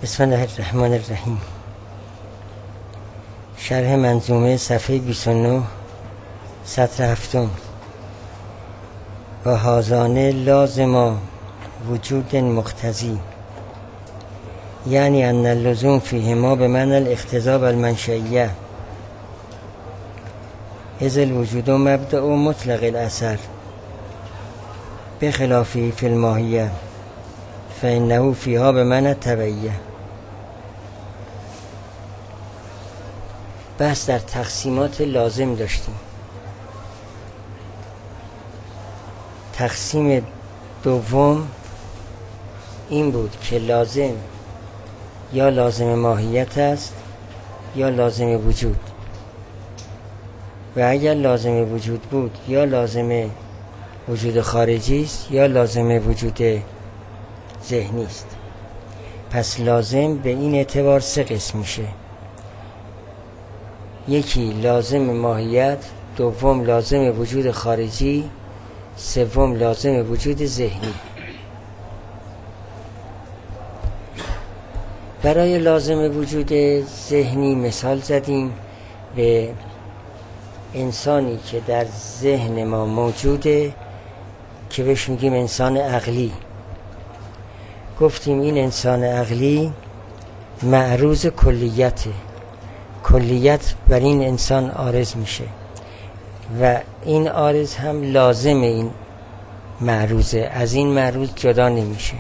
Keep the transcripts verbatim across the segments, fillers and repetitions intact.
بسم الله الرحمن الرحیم. شرح منظومه صفحه بیست و نه سطر هفتم. و هازانه لازم وجود مقتضی، یعنی ان اللزوم فیهما به معنی الاقتضاء والمنشئیه، اذ الوجود مبدأ مطلق الاثر بخلافه فی الماهیه فانه فیها به معنی التبعیه. بحث در تقسیمات لازم داشتیم. تقسیم دوم این بود که لازم یا لازم ماهیت است یا لازم وجود، و اگر لازم وجود بود یا لازم وجود خارجی است یا لازم وجود ذهنی است. پس لازم به این اعتبار سه قسم میشه: یکی لازم ماهیت، دوم لازم وجود خارجی، سوم لازم وجود ذهنی. برای لازم وجود ذهنی مثال زدیم به انسانی که در ذهن ما موجوده که بهش میگیم انسان عقلی. گفتیم این انسان عقلی معروض کلیته، کلیت بر این انسان عارض میشه و این عارض هم لازم این معروضه، از این معروض جدا نمیشه.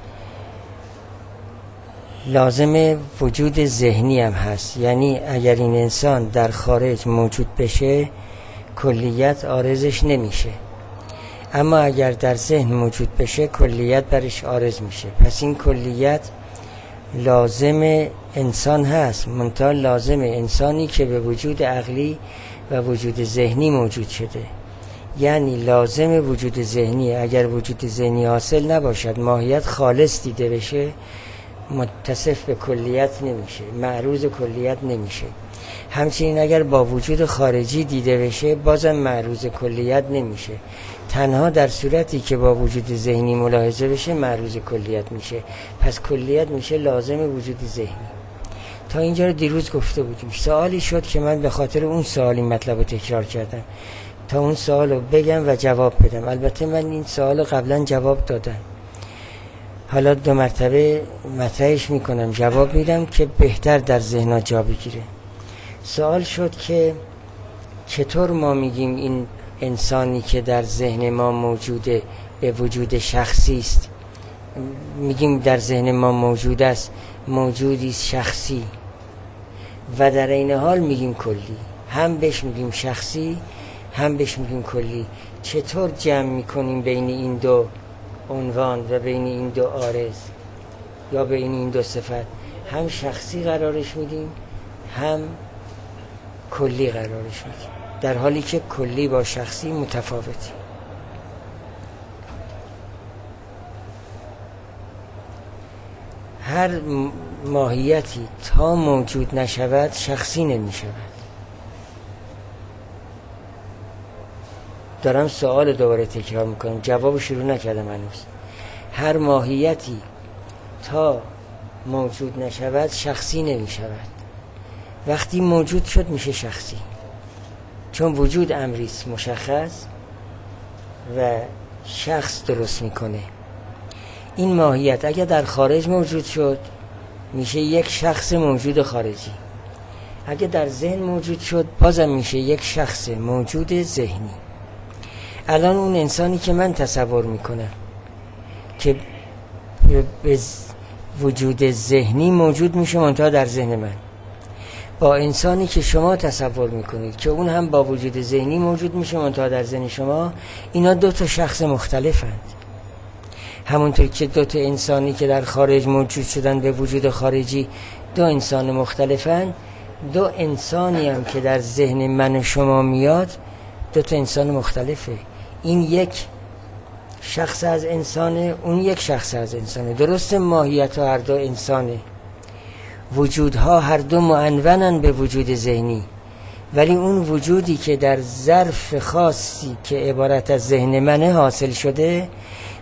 لازم وجود ذهنی هم هست، یعنی اگر این انسان در خارج موجود بشه کلیت عارضش نمیشه، اما اگر در ذهن موجود بشه کلیت برش عارض میشه. پس این کلیت لازم انسان هست، منتها لازم انسانی که به وجود عقلی و وجود ذهنی موجود شده. یعنی لازم وجود ذهنی اگر وجود ذهنی حاصل نباشد، ماهیت خالص دیده بشه، متصف به کلیت نمیشه، معروض کلیت نمیشه. همچنین اگر با وجود خارجی دیده بشه بازم معروض کلیت نمیشه، تنها در صورتی که با وجود ذهنی ملاحظه بشه معروض کلیت میشه. پس کلیت میشه لازم وجود ذهنی. تا اینجا رو دیروز گفته بودیم. سوالی شد که من به خاطر اون سوال این مطلب رو تکرار کردم تا اون سوال رو بگم و جواب بدم. البته من این سوال رو قبلا جواب دادم، حالا دو مرتبه مطرحش میکنم، جواب میدم که بهتر در ذهن‌ها جا بگیره. سوال شد که چطور ما میگیم این انسانی که در ذهن ما موجوده به وجود شخصی است، میگیم در ذهن ما موجود است، موجودی شخصی، و در این حال میگیم کلی، هم بهش میگیم شخصی هم بهش میگیم کلی. چطور جمع میکنیم بین این دو عنوان و بین این دو عارض یا بین این دو صفت؟ هم شخصی قرارش میدیم هم کلی قرارش میدیم، در حالی که کلی با شخصی متفاوتی. هر ماهیتی تا موجود نشود شخصی نمی شود. دارم سوال دوباره تکرار میکنم، جواب شروع نکردم هنوز. هر ماهیتی تا موجود نشود شخصی نمی شود. وقتی موجود شد میشه شخصی، چون وجود امریست مشخص و شخص درست میکنه. این ماهیت اگر در خارج موجود شد میشه یک شخص موجود خارجی، اگر در ذهن موجود شد بازم میشه یک شخص موجود ذهنی. الان اون انسانی که من تصور میکنم که به وجود ذهنی موجود میشه منتها در ذهن من، با انسانی که شما تصور میکنید که اون هم با وجود ذهنی موجود میشه منتها در ذهن شما، اینا دو تا شخص مختلفند. همونطور که دو تا انسانی که در خارج موجود شدن به وجود خارجی دو انسان مختلفند، دو انسانی هم که در ذهن من و شما میاد دو تا انسان مختلفه. این یک شخص از انسانه، اون یک شخص از انسانه. درسته ماهیت ها هر دو انسانه، وجودها هر دو معنونن به وجود ذهنی، ولی اون وجودی که در ظرف خاصی که عبارت از ذهن منه حاصل شده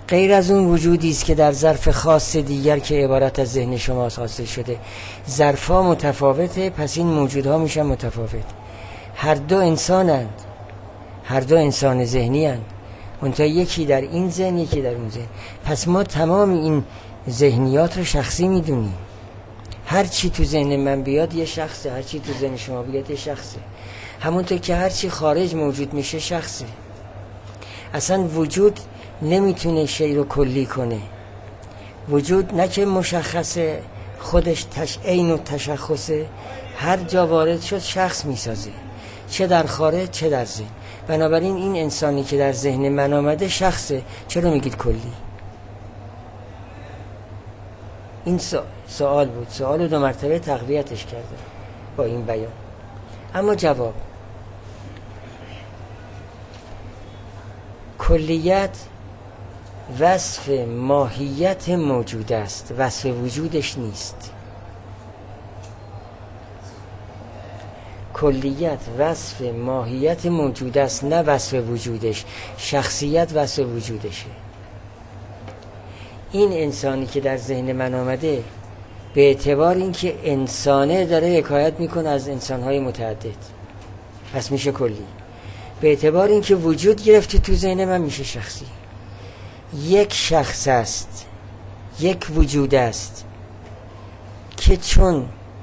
غیر از اون وجودی است که در ظرف خاص دیگر که عبارت از ذهن شما حاصل شده. ظرف‌ها متفاوته، پس این موجودها میشن متفاوت. هر دو انسانند، هر دو انسان ذهنی هستند، منتها یکی در این ذهن یکی در اون ذهن. پس ما تمام این ذهنیات رو شخصی میدونیم. هر چی تو ذهن من بیاد یه شخصه، هر چی تو ذهن شما بیاد یه شخصه. همونطور که هر چی خارج موجود میشه شخصه. اصلا وجود نمیتونه شی رو کلی کنه. وجود نه که مشخصه، خودش تش... عین و تشخصه، هر جا وارد شد شخص میسازه، چه در خارج چه در ذهن. بنابراین این انسانی که در ذهن من آمده شخصه. چرا میگید کلی؟ این سوال بود، سوال رو دو مرتبه تقویتش کرده با این بیان. اما جواب، کلیت وصف ماهیت موجود است، وصف وجودش نیست. کلیت وصف ماهیت موجود است، نه وصف وجودش. شخصیت وصف وجودشه. این انسانی که در ذهن من آمده به اعتبار اینکه انسانه داره حکایت میکنه از انسانهای متعدد، پس میشه کلی. به اعتبار اینکه وجود گرفته تو ذهن من میشه شخصی. یک شخص است، یک وجود است که چون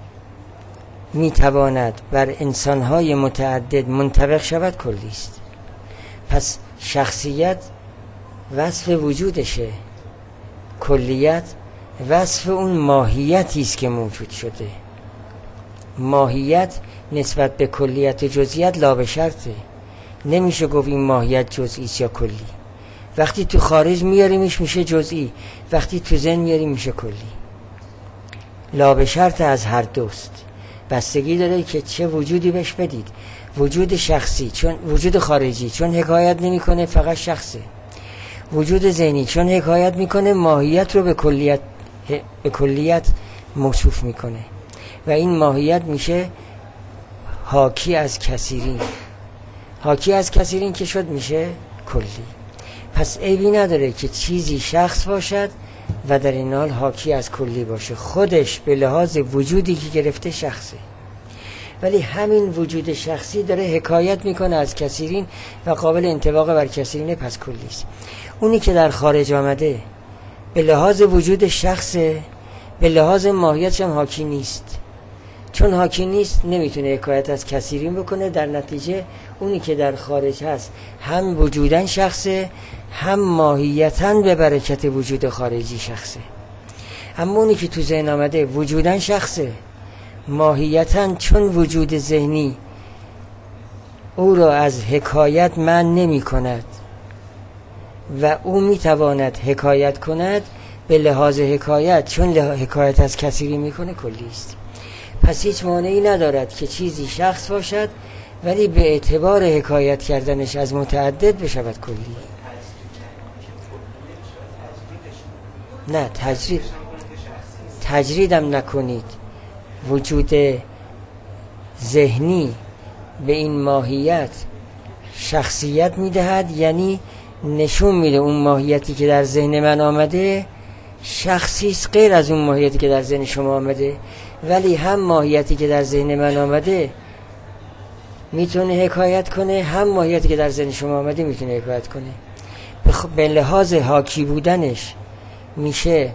میتواند بر انسانهای متعدد منطبق شود کلی است. پس شخصیت وصف وجودشه، کلیت وصف اون ماهیتی است که موجود شده. ماهیت نسبت به کلیت و جزئیات لا به شرطه. نمیشه گفت این ماهیت جزئی یا کلی. وقتی تو خارج میاریمش میشه جزئی، وقتی تو ذهن میاریم میشه کلی. لا به شرط از هر دوست. بستگی داره که چه وجودی بهش بدید. وجود شخصی چون وجود خارجی چون حکایت نمیکنه فقط شخصه. وجود ذهنی چون حکایت میکنه ماهیت رو به کلیت به کلیت موصوف میکنه و این ماهیت میشه حاکی از کثیرین. حاکی از کثیرین که شد میشه کلی. پس عیبی نداره که چیزی شخص باشد و در این حال حاکی از کلی باشه. خودش به لحاظ وجودی که گرفته شخصه، ولی همین وجود شخصی داره حکایت میکنه از کثیرین و قابل انطباق بر کثیرین، پس کلی است. اونی که در خارج آمده به لحاظ وجود شخصه، به لحاظ ماهیتش هم حاکی نیست. چون حاکی نیست نمیتونه حکایت از کثیرین بکنه. در نتیجه اونی که در خارج هست هم وجودن شخصه، هم ماهیتاً به برکت وجود خارجی شخصه. اما اونی که تو ذهن آمده وجودن شخصه، ماهیتاً چون وجود ذهنی او را از حکایت من نمی کند و او می تواند حکایت کند، به لحاظ حکایت چون حکایت از کثیری می کنه کلی است. پس هیچ مانعی ندارد که چیزی شخص باشد ولی به اعتبار حکایت کردنش از متعدد بشود کلی. نه تجرید تجریدم نکنید. وجود ذهنی به این ماهیت شخصیت میدهد، یعنی نشون میده اون ماهیتی که در ذهن من آمده شخصی است غیر از اون ماهیتی که در ذهن شما آمده. ولی هم ماهیتی که در ذهن من آمده میتونه حکایت کنه، هم ماهیتی که در ذهن شما آمده میتونه حکایت کنه. به لحاظ حاکی بودنش میشه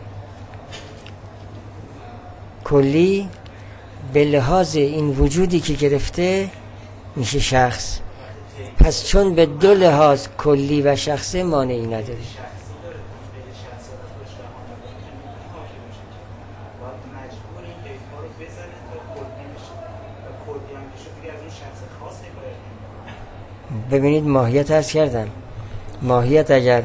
کلی، به لحاظ این وجودی که گرفته میشه شخص. پس چون به دو لحاظ کلی و شخصه مانعی نداره. ببینید ماهیت عرض کردم، ماهیت اگر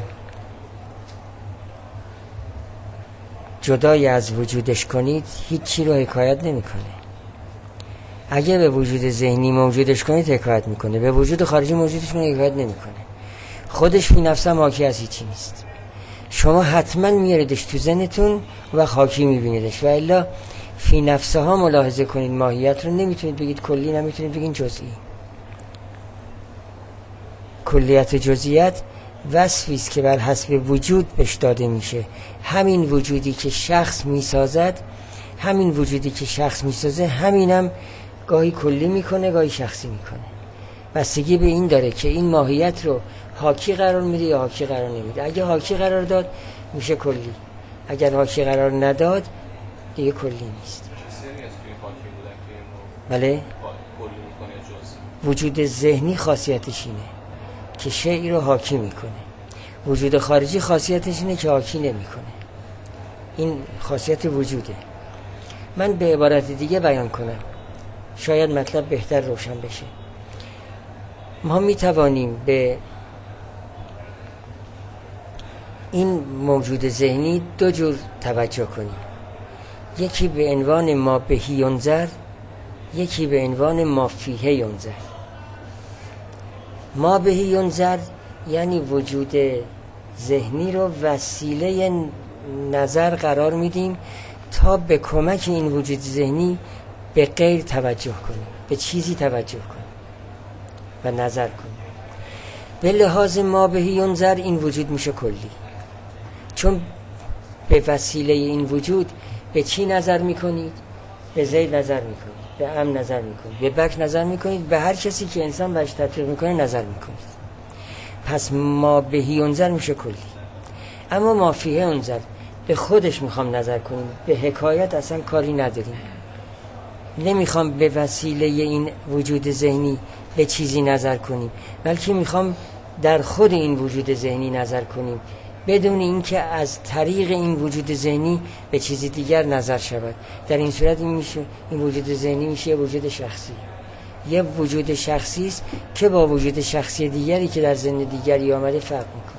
جدای از وجودش کنید هیچ چی رو حکایت نمیکنه. اگه به وجود ذهنی موجودش کنید حکایت میکنه، به وجود خارجی موجودش کنید حکایت نمیکنه. خودش فی نفسه حاکی از هیچی نیست. شما حتما میاریدش تو ذهنتون و حاکی میبینیدش، و الا فی نفسه ها ملاحظه کنید ماهیت رو نمیتونید بگید کلی، نمیتونید بگید جزئی. کلیت و جزئیات وصفی است که بر حسب وجود بهش داده میشه. همین وجودی که شخص میسازد، همین وجودی که شخص میسازه، همینم گاهی کلی میکنه گاهی شخصی میکنه. بستگی به این داره که این ماهیت رو حاکی قرار میده یا حاکی قرار نمیده. اگه حاکی قرار داد میشه کلی، اگر حاکی قرار نداد دیگه کلی نیست. بله؟ وجود ذهنی خاصیتش اینه که شیئی رو حاکی میکنه. وجود خارجی خاصیتش اینه که حاکی نمیکنه. این خاصیت وجوده. من به عبارت دیگه بیان کنم، شاید مطلب بهتر روشن بشه. ما میتوانیم به این موجود ذهنی دو جور توجه کنیم. یکی به عنوان ما بهی ینظر، یکی به عنوان ما فیه ینظر. ما بهی ینظر یعنی وجود ذهنی رو وسیله نظر قرار میدیم تا به کمک این وجود ذهنی به غیر توجه کنیم، به چیزی توجه کنیم و نظر کنیم. به لحاظ ما بهی ینظر این وجود میشه کلی، چون به وسیله این وجود به چی نظر میکنید؟ به زید نظر میکنید، به ام نظر میکنید، به بک نظر میکنید، به هر کسی که انسان بهش تطبیق میکنه نظر میکنید. پس ما بهی ینظر میشه کلی. اما ما فیه ینظر به خودش میخوام نظر کنیم، به حکایت اصلا کاری نداریم. نمیخوام به وسیله این وجود ذهنی به چیزی نظر کنیم، بلکه میخوام در خود این وجود ذهنی نظر کنیم، بدون اینکه از طریق این وجود ذهنی به چیزی دیگر نظر شود. در این صورت این میشه، این وجود ذهنی میشه یه وجود شخصی، یه وجود شخصی است که با وجود شخصی دیگری که در ذهن دیگری آمده فرق میکنه.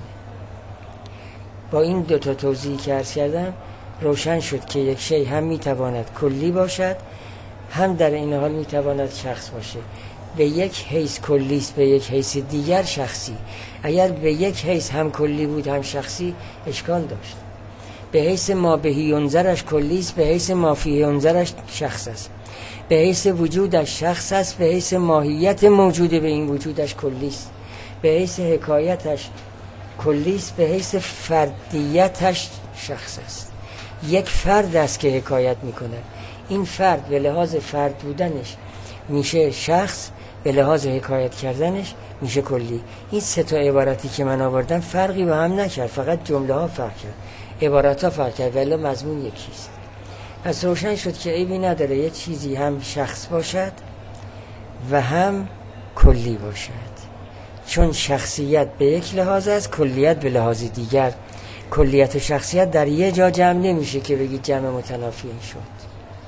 با این دو تا توضیحی که عرض کردم روشن شد که یک شی هم میتواند کلی باشد، هم در این حال میتواند شخص باشه. به یک حیث کلی است، به یک حیث دیگر شخصی. اگر به یک حیث هم کلی بود هم شخصی اشکال داشت. به حیث ما بهی ینظرش کلی است، به حیث ما فیه ینظرش شخص است. به حیث وجودش شخص است، به حیث ماهیت موجوده به این وجودش کلی است. به حیث حکایتش کلی است، به حیث فردیتش شخص است. یک فرد است که حکایت میکنه. این فرد به لحاظ فرد بودنش میشه شخص، به لحاظ حکایت کردنش میشه کلی. این سه تا عبارتی که من آوردم فرقی با هم نکرد، فقط جمله ها فرق کرد، عبارت ها فرق کرد، ولی مضمون یکیست. پس روشن شد که عیبی نداره یه چیزی هم شخص باشد و هم کلی باشد، چون شخصیت به یک لحاظ است، کلیت به لحاظ دیگر. کلیت و شخصیت در یه جا جمع نمیشه که بگید جمع متنافی این شد.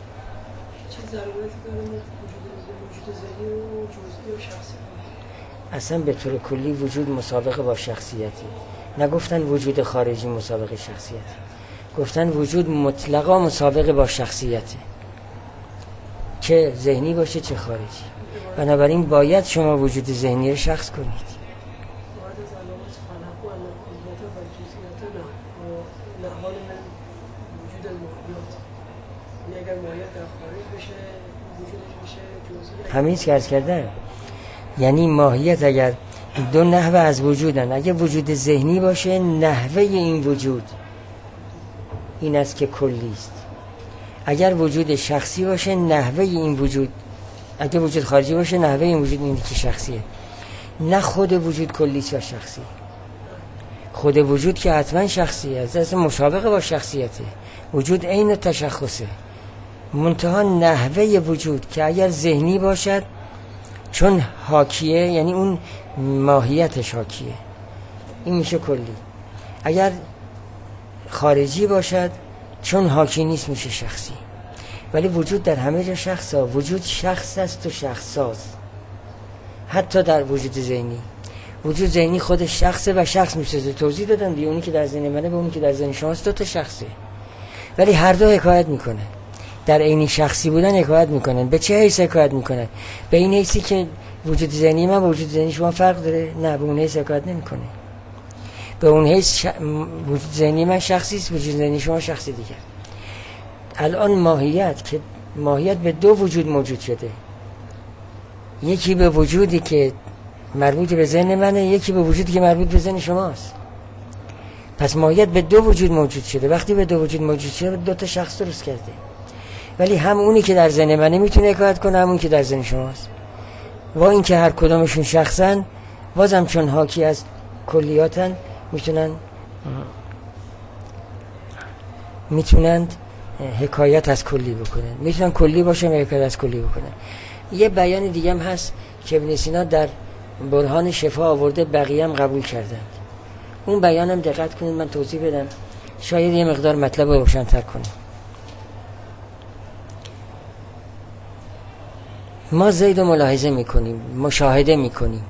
اصلا به طور کلی وجود مسابقه با شخصیتی. نگفتن وجود خارجی مسابقه شخصیتی، گفتن وجود مطلقا مسابقه با شخصیتی، چه ذهنی باشه چه خارجی. بنابراین باید شما وجود ذهنی رو شخص کنید. همین که عرض کردم، یعنی ماهیت اگر دو نحوه از وجودن، اگر وجود ذهنی باشه نحوه این وجود این است که کلی است. اگر وجود شخصی باشه نحوه این وجود، اگر وجود خارجی باشه نحوه این وجود این که شخصیه. نه خود وجود کلی است و شخصی. خود وجود که حتما شخصیه، از اصلا مشابه با شخصیته. وجود عین تشخصه، منتها نحوه وجود که اگر ذهنی باشد چون حاکیه، یعنی اون ماهیتش حاکیه، این میشه کلی. اگر خارجی باشد چون حاکی نیست میشه شخصی. ولی وجود در همه جا شخص ها. وجود شخص است و شخص ساز. حتی در وجود ذهنی، وجود ذهنی خودش شخصه و شخص میشه. توضیح دادم دیگه، اونی که در ذهن منه به اونی که در ذهن شماست دو تا شخصه، ولی هر دو حکایت میکنه. در عینی شخصی بودن حکایت میکنن. به چه حیث حکایت میکنن؟ به این حیثی که وجود ذهنی من با وجود ذهنی شما فرق داره؟ نه، به اون حیث حکایت نمیکنه. به اون حیث ش... وجود ذهنی من شخصی است، وجود ذهنی شما شخصی دیگر. الان ماهیت که ماهیت به دو وجود موجود شده، یکی به وجودی که مربوط به ذهن منه، یکی به وجودی که مربوط به ذهن شماست. پس ماهیت به دو وجود موجود شده. وقتی به دو وجود موجود شده دو تا شخص درست کرده، ولی هم اونی که در ذهن منه میتونه حکایت کنه، هم اون که در ذهن شماست. و این که هر کدامشون شخصن، بازم چون حاکی از کلیاتن میتونن میتونند حکایت از کلی بکنن، میتونن کلی باشه و حکایت از کلی بکنن. یه بیان دیگه هم هست که ابن سینا در برهان شفا آورده، بقیه هم قبول کردند. اون بیانم دقت کنید، من توضیح بدم شاید یه مقدار مطلب رو روشن‌تر کنه. ما زید رو ملاحظه میکنیم، مشاهده میکنیم،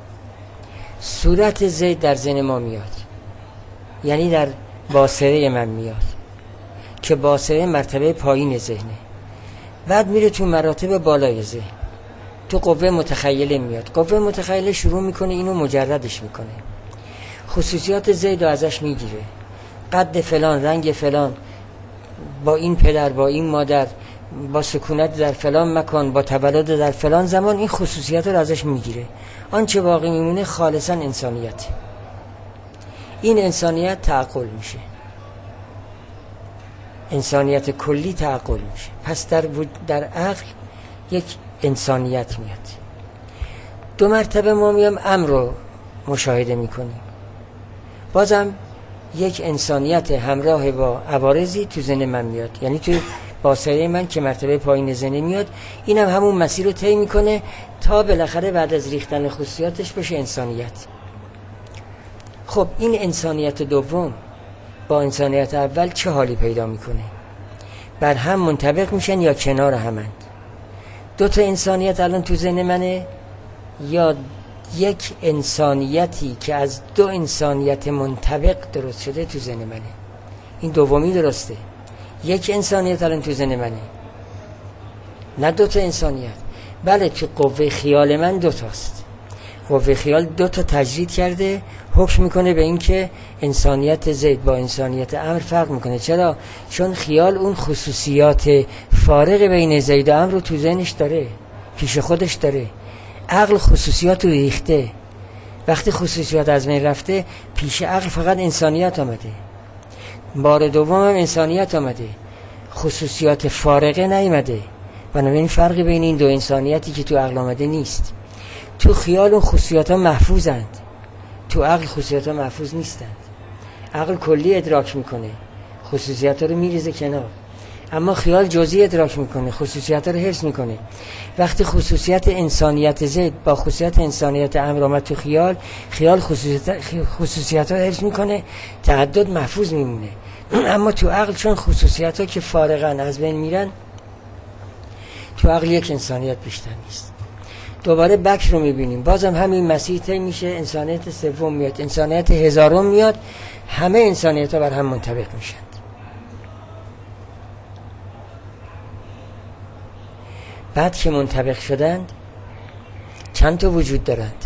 صورت زید در ذهن ما میاد، یعنی در باصره من میاد که باصره مرتبه پایین ذهنه، بعد میره تو مراتب بالای ذهن، تو قوه متخیله میاد. قوه متخیله شروع میکنه اینو مجردش میکنه، خصوصیات زید رو ازش میگیره، قد فلان، رنگ فلان، با این پدر، با این مادر، با سکونت در فلان مکان، با تولد در فلان زمان، این خصوصیات رو ازش میگیره. آنچه باقی میمونه خالصا انسانیت. این انسانیت تعقل میشه، انسانیت کلی تعقل میشه. پس در در عقل یک انسانیت میاد. دو مرتبه ما میام امر رو مشاهده میکنیم، بازم یک انسانیت همراه با عوارضی تو ذهن من میاد، یعنی تو باصره من که مرتبه پایین ذهن میاد. اینم هم همون مسیر رو طی میکنه تا بالاخره بعد از ریختن خصوصیاتش بشه انسانیت. خب این انسانیت دوم با انسانیت اول چه حالی پیدا میکنه؟ بر هم منطبق میشن یا کنار همند؟ دو تا انسانیت الان تو ذهن منه، یا یک انسانیتی که از دو انسانیت منطبق درست شده تو ذهن منه؟ این دومی درسته، یک انسانیت الان تو ذهن منه، نه دو تا انسانیت. بله تو قوه خیال من دو تاست، قوه خیال دو تا تجرید کرده، حکم میکنه به این که انسانیت زید با انسانیت امر فرق میکنه. چرا؟ چون خیال اون خصوصیات فارق بین زید و امر رو تو ذهنش داره، پیش خودش داره. عقل خصوصیات رو ریخته، وقتی خصوصیات از بین رفته پیش عقل فقط انسانیت آمده، بار دوم هم انسانیت آمده، خصوصیات فارقه نیامده. بنابراین فرقی بین این دو انسانیتی که تو عقل آمده نیست. تو خیال اون خصوصیات ها محفوظند، تو عقل خصوصیات ها محفوظ نیستند. عقل کلی ادراک میکنه، خصوصیات ها رو میریزه کنار، اما خیال جزئی ادراک میکنه، خصوصیات ها رو حفظ میکنه. وقتی خصوصیت انسانیت زید با خصوصیت انسانیت امر آمد تو خیال، خیال خصوصیت خصوصیات ها رو حفظ میکنه، تعدد محفوظ میمونه. اما تو عقل چون خصوصیات ها که فارغن از بین میرن، تو عقل یک انسانیت بیشتر نیست. دوباره بکر رو میبینیم، بازم همین مسیح طی میشه، انسانیت سوم میاد، انسانیت هزارم میاد، همه انسانیت ها بر هم منطبق میشن. بعد که منطبق شدند چند تا وجود دارند؟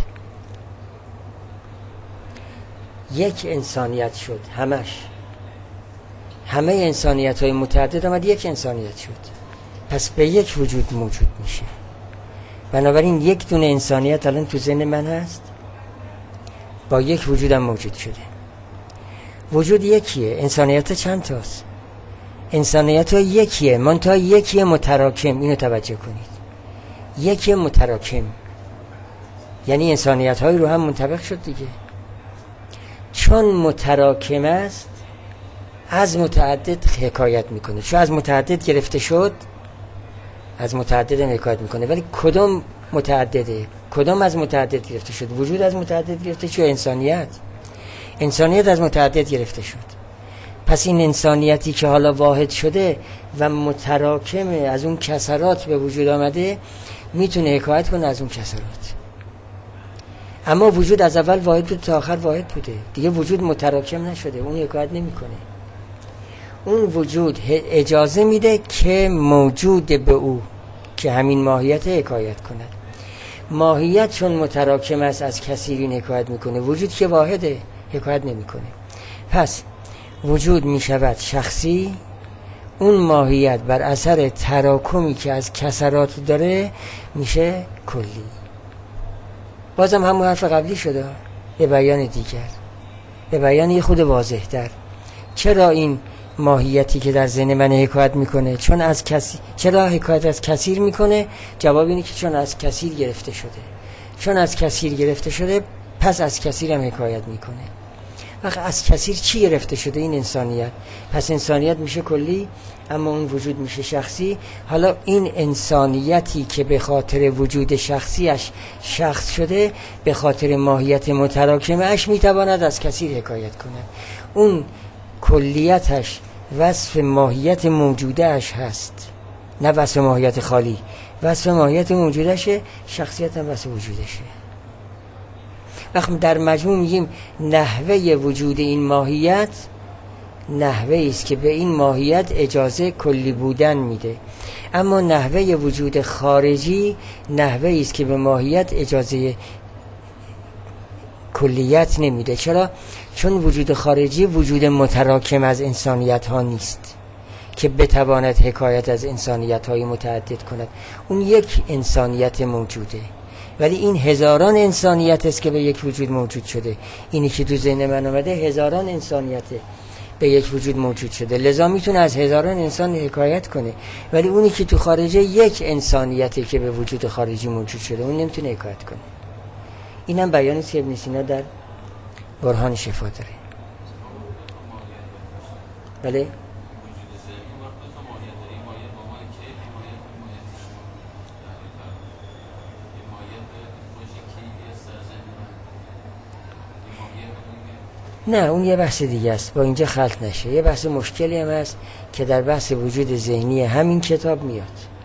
یک انسانیت شد، همش همه انسانیت های متعدد آمد یک انسانیت شد، پس به یک وجود موجود میشه. بنابراین یک دونه انسانیت الان تو ذهن من هست، با یک وجودم موجود شده. وجود یکیه، انسانیت چند تاست؟ انسانیت ها یکیه، منتها یکیه متراکم. اینو توجه کنید، یکی متراکم یعنی انسانیت های رو هم منطبق شد دیگه. چون متراکم است از متعدد حکایت میکنه، چون از متعدد گرفته شد از متعدد هم حکایت میکنه. ولی کدوم متعدده؟ کدوم از متعدد گرفته شد؟ وجود از متعدد گرفته شد، انسانیت انسانیت از متعدد گرفته شد. پس این انسانیتی که حالا واحد شده و متراکمه، از اون کسرات به وجود آمده، میتونه حکایت کنه از اون کسرات. اما وجود از اول واحد بود تا آخر واحد بوده دیگه، وجود متراکم نشده، اون حکایت نمیکنه. اون وجود اجازه میده که موجود به او که همین ماهیت حکایت کند. ماهیت چون متراکم است از کثیرین حکایت میکنه، وجود که واحده حکایت نمیکنه. پس وجود میشود شخصی، اون ماهیت بر اثر تراکمی که از کسرات داره میشه کلی. بازم همون حرف قبلی شده به بیان دیگر، به بیان یه خود واضح تر. چرا این ماهیتی که در ذهن من حکایت میکنه چون از کسی، چرا حکایت از کثیر میکنه؟ جواب اینه که چون از کثیر گرفته شده. چون از کثیر گرفته شده پس از کثیر هم حکایت میکنه. وقت از کثیر چی گرفته شده؟ این انسانیت. پس انسانیت میشه کلی اما اون وجود میشه شخصی. حالا این انسانیتی که به خاطر وجود شخصیش شخص شده به خاطر ماهیت متراکمه اش میتواند از کثیر حکایت کنه. اون کلیتش وصف ماهیت موجوده اش هست، نه وصف ماهیت خالی. وصف ماهیت موجودشه، شخصیت هم وصف وجودشه. وقت در مجموع میگیم نحوه وجود این ماهیت نحوه است که به این ماهیت اجازه کلی بودن میده، اما نحوه وجود خارجی نحوه است که به ماهیت اجازه کلیت نمیده. چرا؟ چون وجود خارجی وجود متراکم از انسانیت ها نیست که بتواند حکایت از انسانیت های متعدد کند. اون یک انسانیت موجوده، ولی این هزاران انسانیت است که به یک وجود موجود شده. اینی که تو ذهن من آمده هزاران انسانیت به یک وجود موجود شده، لذا میتونه از هزاران انسان حکایت کنه، ولی اونی که تو خارجه یک انسانیتی که به وجود خارجی موجود شده اون نمیتونه حکایت کنه. اینم بیانی که ابن سینا در برهان شفا داره. بله؟ نه، اون یه بحث دیگه است، با اینجا خلط نشه. یه بحث مشکلی هم هست که در بحث وجود ذهنی همین کتاب میاد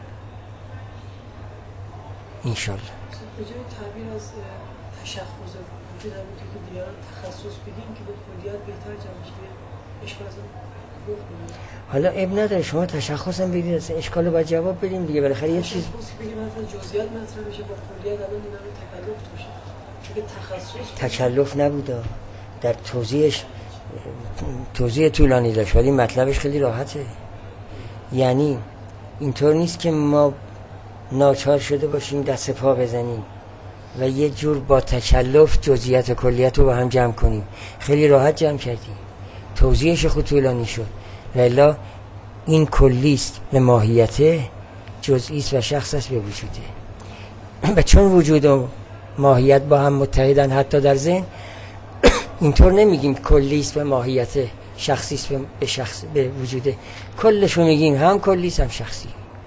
انشالله. به جای تعبیر از تشخص وجود هم که دیگران تخصص بدیم که به کلیات بهتر جمع شده اشکال از گفت. حالا اب نداره شما تشخص هم بگید، اصلا اشکال رو باید جواب بدیم دیگه. بالاخره یه چیز تشخص بگیم مثلا جزئیات مطرح بشه با کلیات الان اینا رو تکلف توشه، چون تخصص تکلف نبوده در توضیحش، توضیح طولانی داشت ولی مطلبش خیلی راحته. یعنی اینطور نیست که ما ناچار شده باشیم دست پا بزنیم و یه جور با تکلف جزئیات و کلیت رو با هم جمع کنیم. خیلی راحت جمع کردیم، توضیحش خود طولانی شد. ولی این کلیست به ماهیته، جزئیست و شخص است به وجوده. و چون وجود و ماهیت با هم متحدن حتی در ذهن، اینطور نمیگیم کلیست به ماهیت، شخصیست به شخص به وجوده. کلشو میگیم هم کلیست هم شخصی،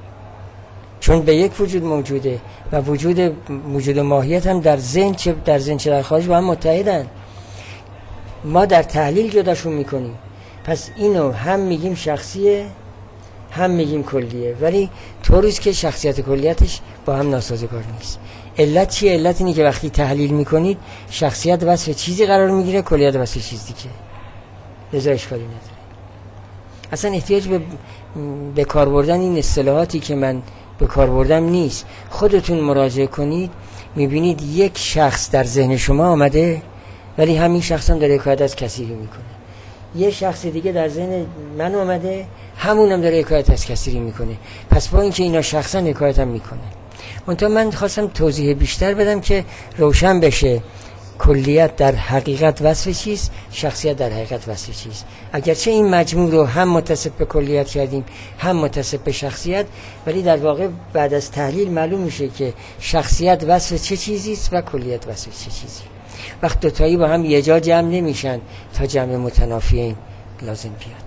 چون به یک وجود موجوده و وجود وجود و ماهیت هم در ذهن چه در ذهن چه در خارج با هم متحدن. ما در تحلیل جداشون میکنیم، پس اینو هم میگیم شخصیه هم میگیم کلیه، ولی طوریست که شخصیت کلیتش با هم ناسازگار نیست. علت چیه؟ علت اینه که وقتی تحلیل میکنید شخصیت وصف چیزی قرار میگیره، کلیت وصف چیز دیگه، لذا اشکالی نداره. اصلا احتیاج به به کار بردن این اصطلاحاتی که من به کار بردم نیست. خودتون مراجعه کنید میبینید یک شخص در ذهن شما آمده ولی همین شخص هم داره حکایت از کثیری میکنه. یه شخص دیگه در ذهن من آمده همونم داره حکایت از کثیری میکنه. پس با اینکه اینا شخصا حکایت هم میکنه، منتها من خواستم توضیح بیشتر بدم که روشن بشه کلیت در حقیقت وصف چیست، شخصیت در حقیقت وصف چیست. اگرچه این مجموع رو هم متصف به کلیت کردیم هم متصف به شخصیت، ولی در واقع بعد از تحلیل معلوم میشه که شخصیت وصف چه چیزیست و کلیت وصف چه چیزی. وقت دوتایی با هم یه جا جمع نمیشن تا جمع متنافیین لازم بیاد.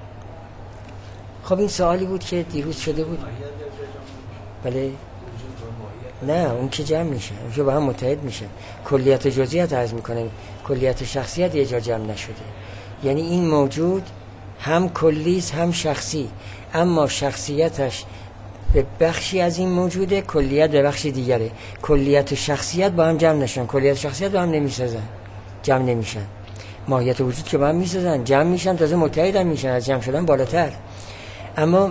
خب این سوالی بود که دیروز شده بود. بله نه، اون که جمع میشن، اون که با هم متحد میشن. کلیت و جزئیات عرض میکنه، کلیت و شخصیت یه جا جمع نشده. یعنی این موجود هم کلیست هم شخصی، اما شخصیتش به بخشی از این موجوده، کلیت به بخش دیگره. کلیت و شخصیت با هم جمع نشن، کلیت و شخصیت با هم نمیسازن، جمع نمیشن. ماهیت و وجود که با هم میسازن، جمع میشن، تازه متحد هم میشن، از جمع شدن بالاتر. اما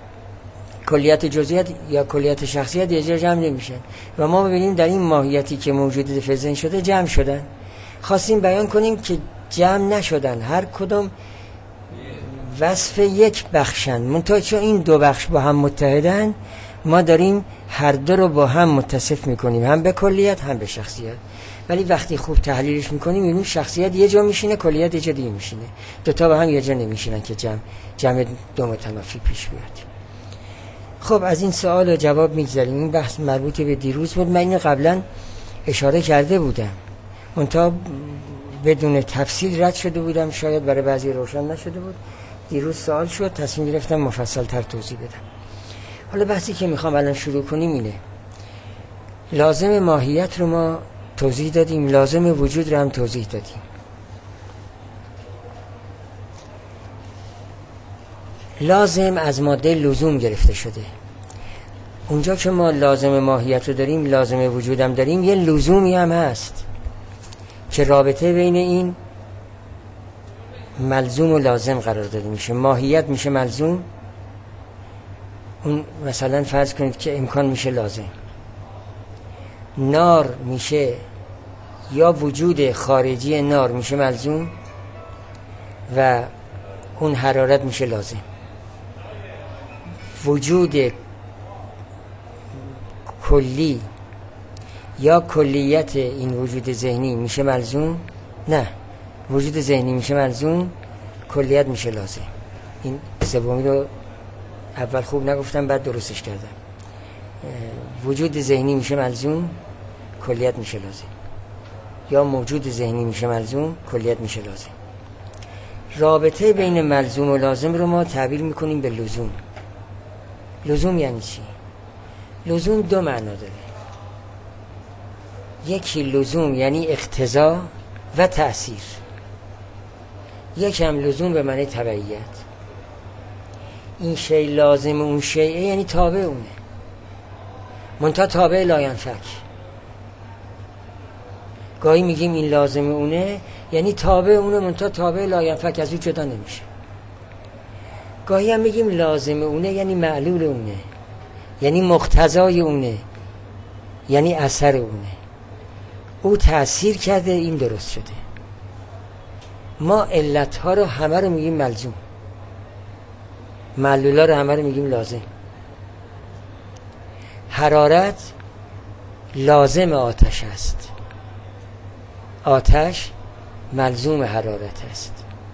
کلیت جزئیات یا کلیت شخصیت یه جا جمع نمیشن و ما ببینیم در این ماهیتی که موجود در ذهن شده جمع شدن. خواستیم بیان کنیم که جمع نشدن، هر کدوم وصف یک بخشن، منتها چون این دو بخش با هم متحدن ما داریم هر دو رو با هم متصف میکنیم، هم به کلیت هم به شخصیت. ولی وقتی خوب تحلیلش میکنیم میبینیم شخصیت یه جا میشینه، کلیت یه جا دیگه میشینه، دوتا با هم یه جا نمیشینن که جمع جمع دو متنافی پیش بیاد. خب از این سوال و جواب میگذاریم. این بحث مربوط به دیروز بود، من اینو قبلا اشاره کرده بودم منتها بدون تفصیل رد شده بودم، شاید برای بعضی روشن نشده بود. دیروز سوال شد، تصمیم گرفتم مفصل تر توضیح بدم. حالا بحثی که میخوام الان شروع کنیم اینه. لازم ماهیت رو ما توضیح دادیم، لازم وجود رو هم توضیح دادیم. لازم از ماده لزوم گرفته شده. اونجا که ما لازم ماهیت رو داریم، لازم وجود هم داریم، یه لزومی هم هست که رابطه بین این ملزوم و لازم قرار داده میشه. ماهیت میشه ملزوم، اون مثلا فرض کنید که امکان میشه لازم. نار میشه، یا وجود خارجی نار میشه ملزوم و اون حرارت میشه لازم. وجود کلی یا کلیت این وجود ذهنی میشه ملزوم، نه وجود ذهنی میشه ملزوم، کلیت میشه لازم. این سومی رو اول خوب نگفتم بعد درستش کردم. وجود ذهنی میشه ملزوم، کلیت میشه لازم، یا موجود ذهنی میشه ملزوم، کلیت میشه لازم. رابطه بین ملزوم و لازم رو ما تعبیر میکنیم به لزوم. لزوم یعنی چی؟ لزوم دو معنا داره. یکی لزوم یعنی اقتضا و تأثیر، یکی هم لزوم به معنی تبعیت. این شی لازم اون شیء یعنی تابع اونه، منتها تابع لاینفک. گاهی میگیم این لازم اونه یعنی تابع اونه، منتها تابع لاینفک، از اون جدا نمیشه. گاهی هم میگیم لازم اونه یعنی معلول اونه، یعنی مقتضای اونه، یعنی اثر اونه. او تأثیر کرده این درست شده. ما علتها رو همه رو میگیم ملزوم، معلولا رو همه رو میگیم لازم. حرارت لازم آتش است، آتش ملزوم حرارت است.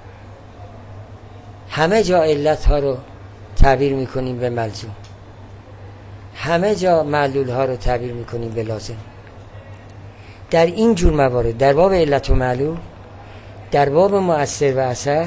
همه جا علتها رو تعبیر میکنیم به ملزوم، همه جا معلول ها رو تعبیر میکنیم به لازم. در این جور موارد، در باب علت و معلول، در باب مؤثر و اثر،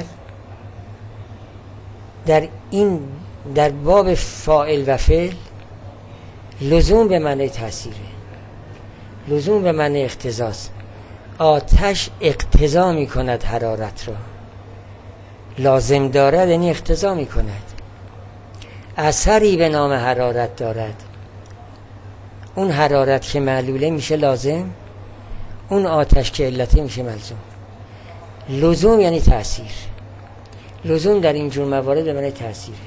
در این در باب فاعل و فعل، لزوم به معنی تأثیره، لزوم به معنی اقتضاست. آتش اقتضا میکند حرارت را، لازم دارد یعنی اقتضا میکند. اثری به نام حرارت دارد، اون حرارت که معلوله میشه لازم، اون آتش که علته میشه ملزوم. لزوم یعنی تأثیر. لزوم در این جور موارد به معنی تأثیره.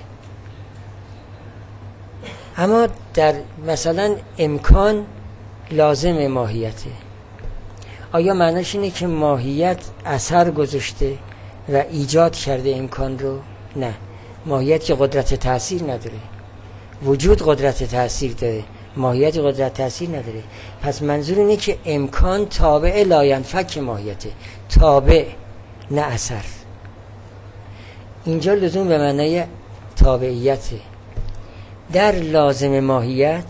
اما در مثلا امکان لازم ماهیته. آیا معنیش اینه که ماهیت اثر گذاشته و ایجاد کرده امکان رو؟ نه، ماهیت که قدرت تأثیر نداره. وجود قدرت تأثیر داره، ماهیت قدرت تأثیر نداره. پس منظور اینه که امکان تابع لاینفک ماهیته، تابع نه اثر. اینجا لزوم به معنای تابعیته. در لازم ماهیت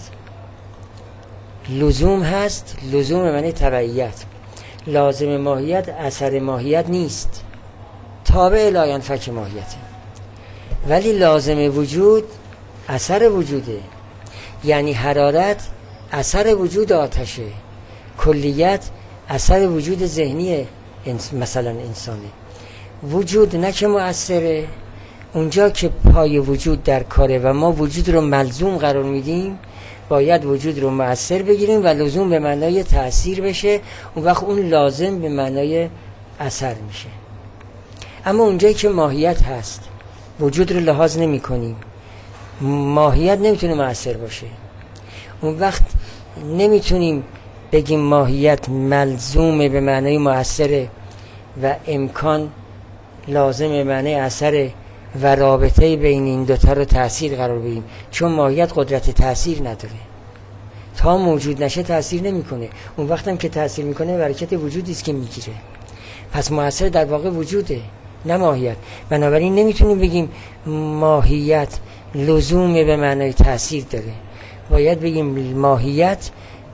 لزوم هست، لزوم به معنی تبعیت. لازم ماهیت اثر ماهیت نیست، تابع لاینفک ماهیته. ولی لازم وجود اثر وجوده، یعنی حرارت اثر وجود آتشه، کلیت اثر وجود ذهنی مثلا انسانه. وجود نه که مؤثره، اونجا که پای وجود در کاره و ما وجود رو ملزوم قرار میدیم باید وجود رو مؤثر بگیریم و لزوم به معنای تأثیر بشه، اون وقت اون لازم به معنای اثر میشه. اما اونجایی که ماهیت هست وجود رو لحاظ نمی کنیم، ماهیت نمیتونه مؤثر باشه، اون وقت نمیتونیم بگیم ماهیت ملزومه به معنای مؤثره و امکان لازم به معنای اثره و رابطه بین این دوتا رو تأثیر قرار بدیم، چون ماهیت قدرت تأثیر نداره. تا موجود نشه تأثیر نمیکنه. اون وقتم که تأثیر میکنه برکت وجودی است که میگیره. پس مؤثر در واقع وجوده، نه ماهیت. بنابراین نمیتونیم بگیم ماهیت لزوم به معنای تأثیر داره. باید بگیم ماهیت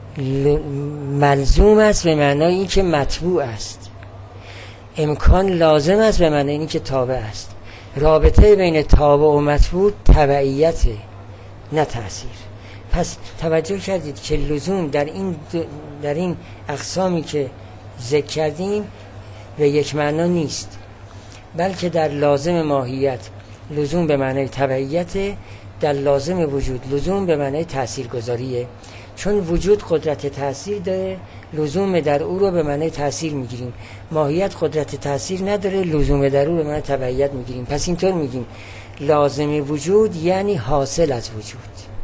ملزوم است به معنای این که مطبوع است. امکان لازم است به معنای این که تابع است. رابطه بین تابع و مطبوع تبعیت، نه تأثیر. پس توجه کردید که لزوم در این در این اقسامی که ذکر کردیم به یک معنا نیست، بلکه در لازم ماهیت لزوم به معنای تبعیت، در لازم وجود لزوم به معنای تاثیرگذاریه. چون وجود قدرت تأثیر داره، لزوم در او رو به معنای تأثیر میگیریم. ماهیت قدرت تأثیر نداره، لزوم در او به معنای تبعیت میگیریم. پس اینطور میگیم لازم وجود یعنی حاصل از وجود،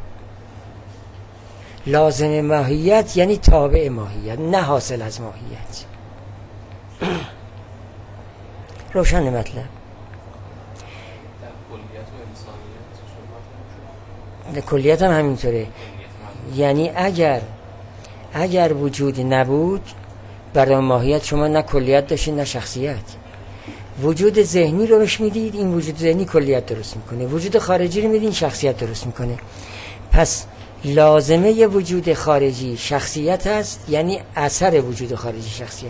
لازم ماهیت یعنی تابع ماهیت، نه حاصل از ماهیت. روشن مطلب. در کلیت هم همینطوره. یعنی اگر اگر وجود نبود برای ماهیت شما نه کلیت داشتید نه شخصیت. وجود ذهنی رو بهش میدید، این وجود ذهنی کلیت درست میکنه. وجود خارجی رو میدید، شخصیت درست میکنه. پس لازمه وجود خارجی شخصیت است، یعنی اثر وجود خارجی شخصیت.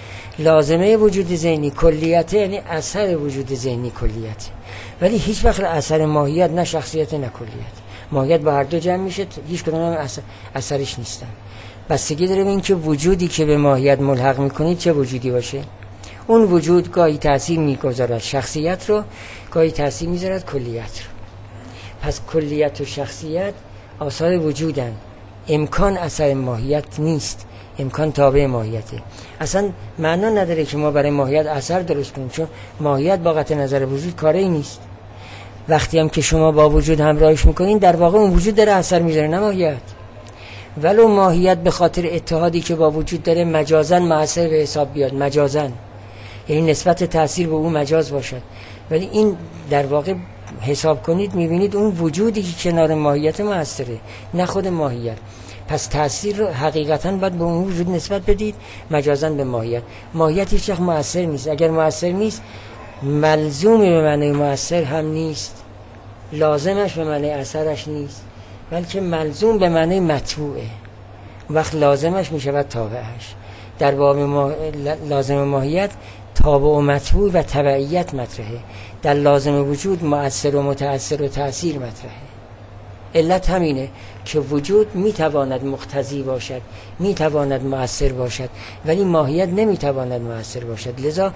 لازمه وجود ذهنی کلیت، یعنی اثر وجود ذهنی کلیت. ولی هیچ وقت اثر ماهیت نه شخصیت نه کلیت. ماهیت با هر دو جمع میشه، هیچ کدوم هم اثر اثرش نیستن. بستگی داره به این که وجودی که به ماهیت ملحق میکنید چه وجودی باشه. اون وجود گاهی تأثیر میگذارد شخصیت رو، گاهی تأثیر میذارد کلیت رو. پس کلیت و شخصیت آثار وجودن. امکان اثر ماهیت نیست، امکان تابع ماهیته. اصلا معنا نداره که ما برای ماهیت اثر درست کنیم، چون ماهیت با قطع نظر وجود کاری نیست. وقتی هم که شما با وجود همراهش میکنین در واقع اون وجود داره اثر میذاره، نه ماهیت. ولو ماهیت به خاطر اتحادی که با وجود داره مجازن مؤثر به حساب بیاد، مجازن یعنی نسبت تأثیر به اون مجاز باشد، ولی این در واقع حساب کنید میبینید اون وجودی که کنار ماهیت مؤثره، نه خود ماهیت. پس تأثیر رو حقیقتاً باید به اون وجود نسبت بدید، مجازن به ماهیت. ماهیت هیچ وقت مؤثر نیست. اگر مؤثر نیست ملزوم به معنی مؤثر هم نیست، لازمش به معنی اثرش نیست، بلکه ملزوم به معنی مطبوعه. وقت لازمش میشود تابعش. در باب ما... لازم ماهیت تابع و مطبوع و تبعیت مطرحه. در لازم وجود مؤثر و متأثر و تأثیر مطرحه. علت همینه که وجود میتواند مقتضی باشد، میتواند مؤثر باشد، ولی ماهیت نمیتواند مؤثر باشد. لذا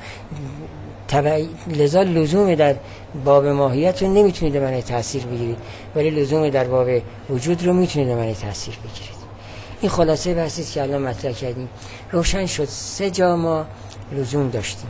تبع... لذا لزوم در باب ماهیت رو نمیتونید به معنی تأثیر بگیرید، ولی لزوم در باب وجود رو میتونید به معنی تأثیر بگیرید. این خلاصه بحثی است که الان مطرح کردیم. روشن شد سه جا ما لزوم داشتیم،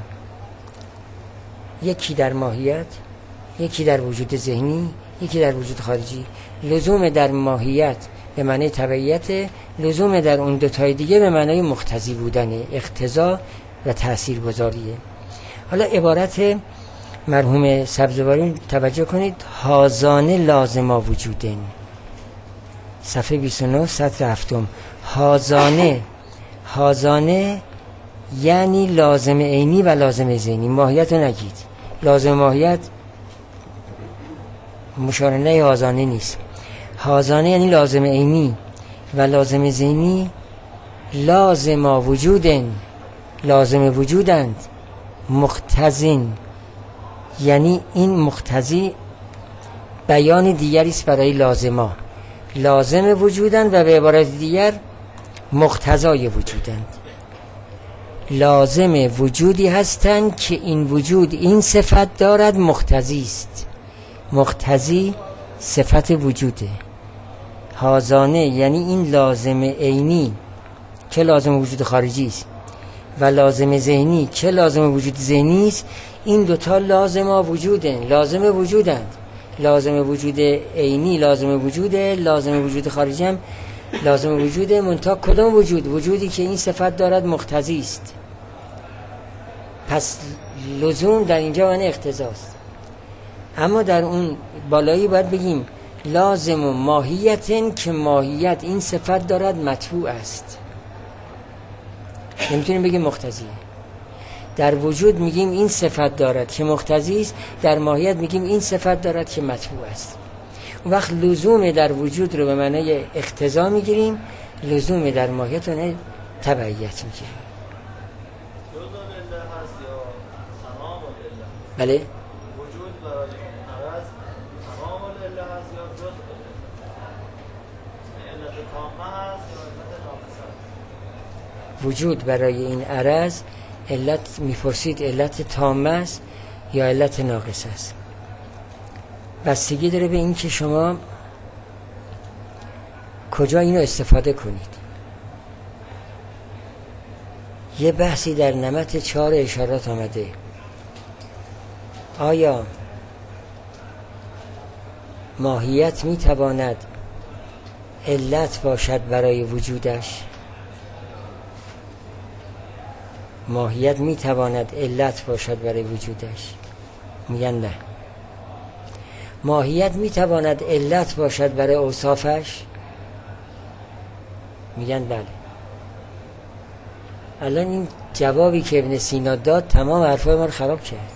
یکی در ماهیت، یکی در وجود ذهنی، یکی در وجود خارجی. لزوم در ماهیت به معنی تبعیت، لزوم در اون دو تای دیگه به معنی مقتضی بودن، اقتضا و تاثیرگذاریه. حالا عبارت مرحوم سبزواری توجه کنید. هازانه لازما وجودن، صفحه بیست و نه سطر هفتم. هازانه هازانه یعنی لازم عینی و لازم ذهنی. ماهیت رو نگید، لازم ماهیت مشارنه هازانه نیست. هازانه یعنی لازم عینی و لازم ذهنی. لازما وجودن، لازم وجودند. مقتضین یعنی این مقتضی بیان دیگری است برای لازما. لازم وجودند و به عبارت دیگر مقتضای وجودند. لازم وجودی هستند که این وجود این صفت دارد، مقتضی است. مقتضی صفت وجوده. هازانه یعنی این لازم عینی که لازم وجود خارجی است و لازم ذهنی که لازم وجود ذهنی است. این دوتا لازما وجودن، لازم وجودند. لازم وجود عینی لازم وجوده، لازم وجود خارجی هم لازم وجوده. منتها کدام وجود؟ وجودی که این صفت دارد مقتضی است. پس لزوم در اینجا معنی اقتضاست. اما در اون بالایی باید بگیم لازم و ماهیتن که ماهیت این صفت دارد مطبوع است. نمیتونیم بگیم مقتضیه. در وجود میگیم این صفت دارد که مقتضی است، در ماهیت میگیم این صفت دارد که مطبوع است. اون وقت لزوم در وجود رو به معنای اقتضا میگیریم، لزوم در ماهیت رو نه تبعیت میگیریم. بله؟ وجود برای عرض تمام العله هست یا جزء العله؟ علت تامه هست یا علت ناقصه هست؟ وجود برای این عرض علت میپرسید علت تامه است یا علت ناقصه است. بستگی داره به این که شما کجا اینو استفاده کنید. یه بحثی در نمط چهار اشارات آمده. آیا ماهیت میتواند علت باشد برای وجودش؟ ماهیت میتواند علت باشد برای وجودش؟ میگن نه. ماهیت میتواند علت باشد برای اوصافش؟ میگن بله. الان این جوابی که ابن سینا داد تمام حرفای ما رو خراب کرد.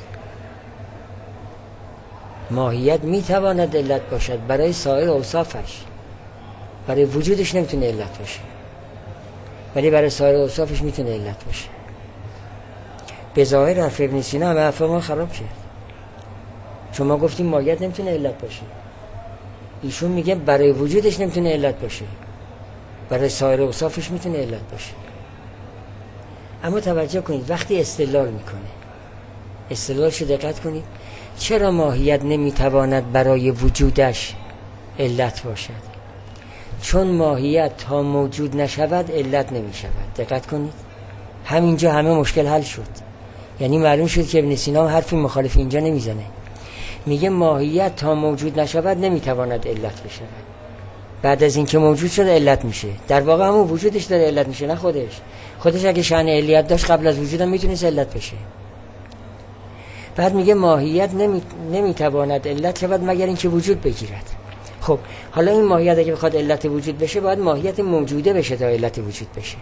ماهیت میتواند علت باشد برای سایر اوصافش، برای وجودش نمیتونه علت باشه، ولی برای سایر اوصافش میتونه علت باشه. به ظاهر حرف ابن سینا همه حرفای ما خراب کرد. چون ما گفتیم ماهیت نمیتونه علت باشه، ایشون میگه برای وجودش نمیتونه علت باشه، برای سایر اوصافش میتونه علت باشه. اما توجه کنید وقتی استدلال میکنه، استدلالش رو دقت کنید، چرا ماهیت نمیتواند برای وجودش علت باشد؟ چون ماهیت تا موجود نشود علت نمیشود. دقت کنید، همینجا همه مشکل حل شد. یعنی معلوم شد که ابن سینا حرفی مخالف اینجا نمیزنه. میگه ماهیت تا موجود نشود نمیتواند علت بشود، بعد از اینکه موجود شده علت میشه. در واقع همون وجودش داره علت میشه، نه خودش. خودش اگه شأن علیت داشت قبل از وجودم میتونست علت بشه. بعد میگه ماهیت نمی... نمیتواند علت شود مگر اینکه وجود بگیرد. خب حالا این ماهیت اگه بخواد علت وجود بشه باید ماهیت موجوده بشه تا علت وجود بشه.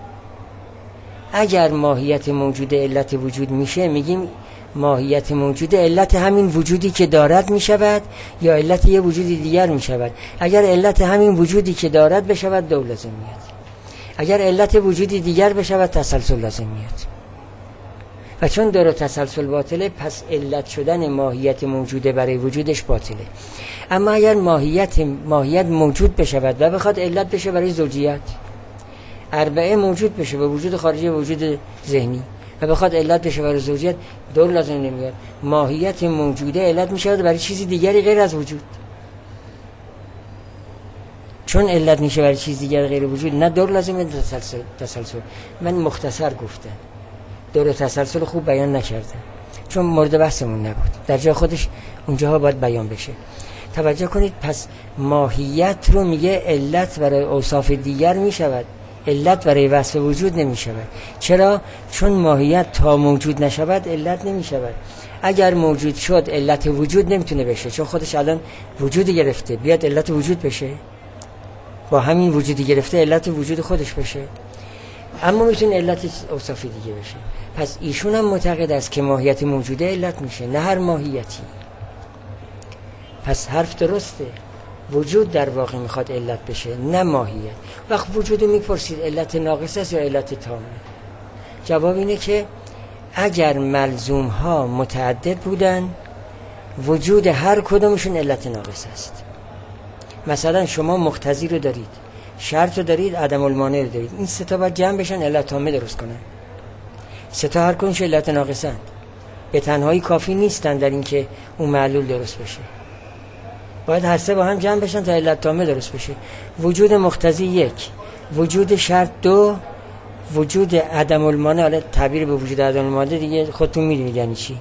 اگر ماهیت موجوده علت وجود میشه، میگیم ماهیت موجوده علت همین وجودی که دارد میشود یا علت یه وجودی دیگر میشود. اگر علت همین وجودی که دارد بشود دو لازم میاد، اگر علت وجودی دیگر بشود تسلسل لازم میاد. و چون دور تسلسل باطله، پس علت شدن ماهیت موجوده برای وجودش باطله. اما اگر ماهیت ماهیت موجود بشود و بخواد علت بشه برای زوجیت، اربعه موجود بشه به وجود خارجی و وجود ذهنی و بخواد علت بشه برای زوجیت، دور لازم نمیاد. ماهیت موجوده علت میشه برای چیزی دیگری غیر از وجود. چون علت میشه برای چیز دیگر غیر وجود، نه دور لازمه تسلسل. تسلسل من مختصر گفتم، دور تسلسل خوب بیان نکردم چون مورد بحثمون نبود. در جای خودش اونجاها باید بیان بشه. توجه کنید، پس ماهیت رو میگه علت برای اوصاف دیگر میشود، علت برای وصف وجود نمیشود. چرا؟ چون ماهیت تا موجود نشود علت نمیشود. اگر موجود شد علت وجود نمیتونه بشه، چون خودش الان وجود گرفته، بیاد علت وجود بشه، با همین وجودی گرفته علت وجود خودش بشه، اما میتونه علت اوصافی دیگه بشه. پس ایشون هم معتقد است که ماهیت موجوده علت میشه، نه هر ماهیتی. پس حرف درسته، وجود در واقع میخواد علت بشه، نه ماهیت. وقت وجودو میپرسید علت ناقص است یا علت تامه؟ جواب اینه که اگر ملزوم ها متعدد بودن، وجود هر کدومشون علت ناقص است. مثلا شما مقتضی رو دارید، شرط رو دارید، عدم المانع رو دارید. این سه تا باید جمع بشن علت تامه درست کنن. سه تا هر کدومش علت ناقصن، به تنهایی کافی نیستن در اینکه اون معلول درست بشه. باید هر سه با هم جمع بشن تا علت تامه درست بشه. وجود مقتضی یک، وجود شرط دو، وجود عدم المانع. حالا تعبیر به وجود عدم المانع دیگه خودتون میدونید یعنی چی.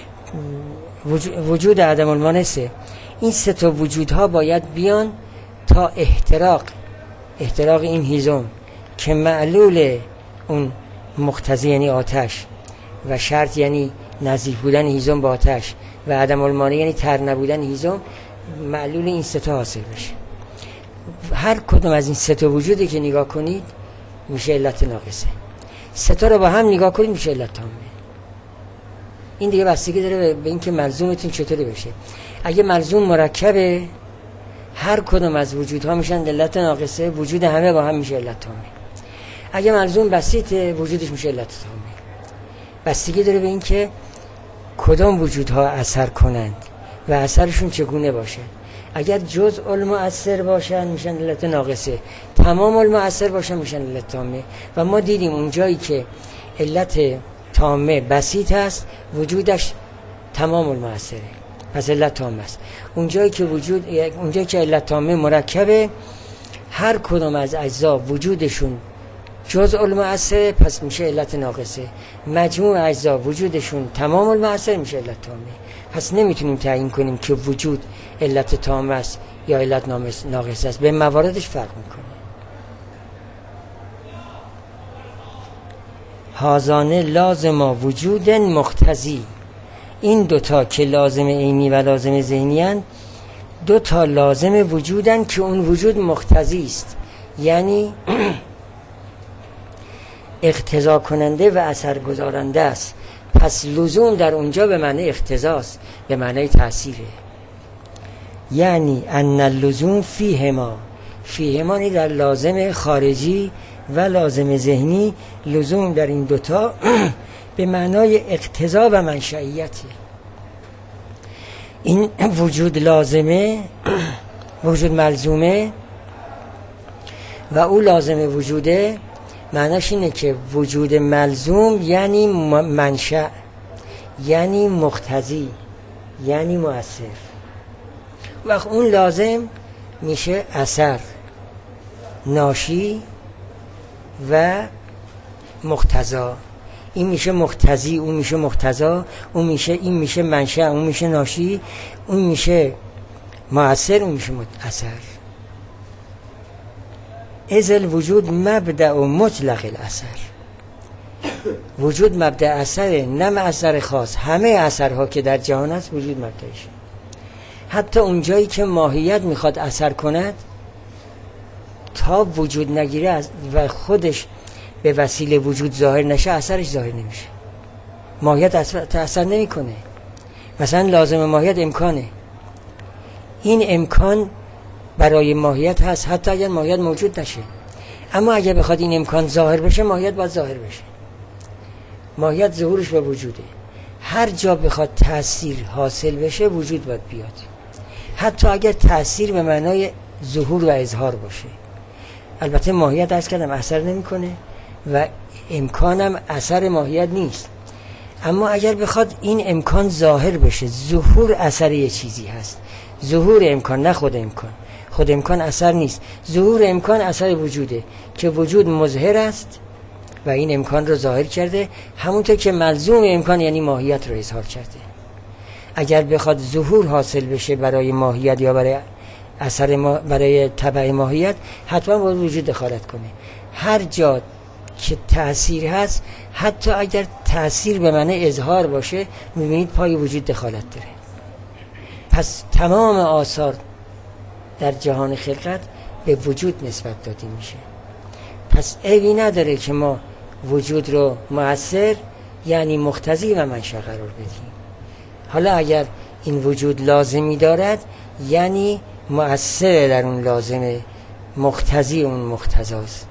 وجود عدم المانع سه. این سه تا وجودها باید بیان تا احتراق احتراق این هیزم که معلول اون مقتضی یعنی آتش و شرط یعنی نزدیک بودن هیزم با آتش و عدم المانع یعنی تر نبودن هیزم، معلول این سه تا حاصل بشه. هر کدوم از این سه تا وجودی که نگاه کنید میشه علت ناقصه. سه تا رو با هم نگاه کنید میشه علت تامه. این دیگه بستگی داره به اینکه ملزومتون چطوری بشه. اگه ملزوم مرکبه، هر کدوم از وجودها میشن علت ناقصه، وجود همه با هم میشه علت تامه. اگه ملزوم بسیطه، وجودش میشه علت تامه. بستگی داره به اینکه کدام وجودها اثر کنند و اثرشون چگونه باشه. اگر جزء المؤثر باشن میشن علت ناقصه، تمام المؤثر باشن میشن علت تامه. و ما دیدیم اونجایی که علت تامه بسیط است وجودش تمام المؤثره، پس علت تامه است. اونجایی که وجود اونجایی که علت تامه مرکبه، هر کدام از اجزا وجودشون جزء المؤثر، پس میشه علت ناقصه. مجموع اجزا وجودشون تمام المؤثر، میشه علت تامه. پس نمیتونیم تعیین کنیم که وجود علت تامه است یا علت ناقصه است، به مواردش فرق میکنه. هازانه لازم وجود مقتضی، این دوتا که لازم عینی و لازم ذهنی اند، دوتا لازم وجودن که اون وجود مقتضی است، یعنی اقتضا کننده و اثر گذارنده است. پس لزوم در اونجا به معنی اقتضاست، به معنی تأثیره. یعنی ان اللزوم فیهما، فیهما یعنی در لازم خارجی و لازم ذهنی، لزوم در این دوتا به معنای اقتضا و منشئیته. این وجود لازمه، وجود ملزومه و او لازم وجوده، معناش اینه که وجود ملزوم یعنی منشأ، یعنی مقتضی، یعنی مؤثر. وقت اون لازم میشه اثر، ناشی و مقتضا. این میشه مقتضی، اون میشه مقتضا، اون میشه این میشه منشأ، اون میشه ناشی، اون میشه مؤثر، اون میشه اثر. ازل وجود مبدأ و مطلق الاثر، وجود مبدأ اثره، نه اثر خاص. همه اثرها که در جهان هست وجود مبدأشه. حتی اونجایی که ماهیت میخواد اثر کند، تا وجود نگیره و خودش به وسیله وجود ظاهر نشه، اثرش ظاهر نمیشه. ماهیت اثر نمیکنه. مثلا لازم ماهیت امکانه، این امکان برای ماهیت هست حتی اگر ماهیت موجود نشه. اما اگر بخواد این امکان ظاهر بشه، ماهیت باید ظاهر بشه. ماهیت ظهورش به وجوده. هر جا بخواد تأثیر حاصل بشه، وجود باید بیاد، حتی اگر تأثیر به معنای ظهور و اظهار باشه. البته ماهیت از کردم اثر نمیکنه و امکانم اثر ماهیت نیست. اما اگر بخواد این امکان ظاهر بشه، ظهور اثر یه چیزی هست. ظهور امکان، نه خود امکان. خود امکان اثر نیست. ظهور امکان اثر وجوده که وجود مظهر است و این امکان رو ظاهر کرده، همونطور که ملزوم امکان یعنی ماهیت رو اظهار کرده. اگر بخواد ظهور حاصل بشه برای ماهیت یا برای اثر ما، برای تبع ماهیت، حتما باید وجود دخالت کنه. هر جا که تأثیر هست، حتی اگر تأثیر به معنی اظهار باشه، میبینید پای وجود دخالت داره. پس تمام آثار در جهان خلقت به وجود نسبت داده میشه. پس عیبی نداره که ما وجود رو مؤثر یعنی مقتضی و منشأ قرار بدیم. حالا اگر این وجود لازمی دارد، یعنی مؤثر در اون لازمه، مقتضی اون مقتضاست.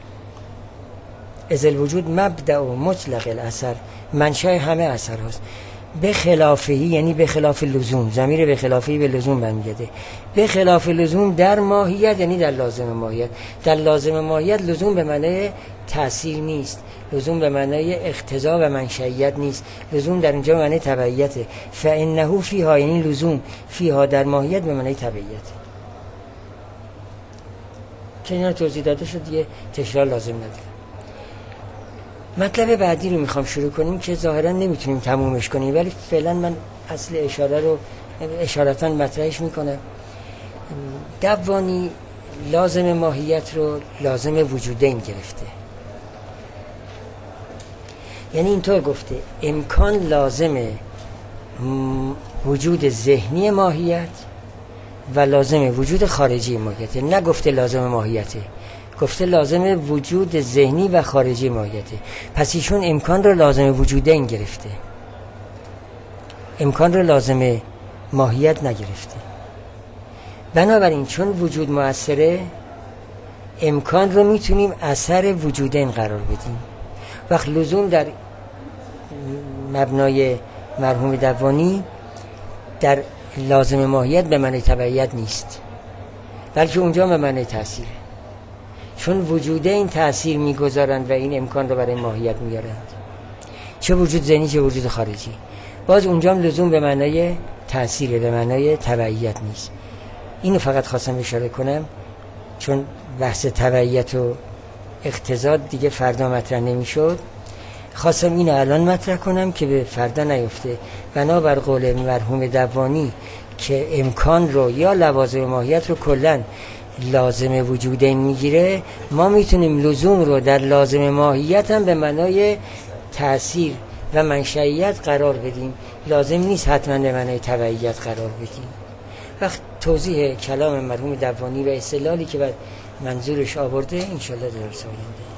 ازل وجود مبدأ و مطلق الاثر، منشأ همه اثر هاست. به خلافهی یعنی به خلاف لزوم، ضمیر به خلافهی به لزوم برمیگرده. به خلاف لزوم در ماهیت یعنی در لازم ماهیت. در لازم ماهیت لزوم به معنی تأثیر نیست، لزوم به معنی اقتضا و منشئیت نیست، لزوم در اینجا به معنی تبعیته. فانه فیها یعنی لزوم، فیها در ماهیت به معنی تبعیته. که اینا توضیح داده شد، دیگه تکرار لازم نداره. مطلب بعدی رو میخوام شروع کنیم که ظاهرا نمیتونیم تمومش کنیم، ولی فعلا من اصل اشاره رو اشارتاً مطرحش میکنم. دوانی لازم ماهیت رو لازم وجودین گرفته، یعنی اینطور گفته امکان لازم وجود ذهنی ماهیت و لازم وجود خارجی ماهیت. نه گفته لازم ماهیته، گفته لازم وجود ذهنی و خارجی ماهیته. پس ایشون امکان رو لازم وجودین گرفته، امکان رو لازم ماهیت نگرفته. بنابراین چون وجود مؤثره، امکان رو میتونیم اثر وجودین قرار بدیم. وقت لزوم در مبنای مرحوم دوانی در لازم ماهیت به معنی تبعیت نیست، بلکه اونجا به معنی تأثیر، چون وجودین تأثیر میگذارند و این امکان رو برای ماهیت میارند، چه وجود ذهنی چه وجود خارجی. باز اونجا هم لزوم به معنای تأثیر، به معنای تبعیت نیست. اینو فقط خواستم اشاره کنم، چون بحث تبعیت و اقتضاد دیگه فردا مطرح نمیشد. خواستم اینو الان مطرح کنم که به فردا نیفته. بنابر قول مرحوم دوانی که امکان رو یا لوازم ماهیت رو کلن لازم وجودین میگیره، ما میتونیم لزوم رو در لازم ماهیت هم به معنای تأثیر و منشأیت قرار بدیم، لازم نیست حتما به معنای تبعیت قرار بدیم. وقت توضیح کلام مرحوم دوانی و استدلالی که بعد منظورش آورده انشالله در درس آینده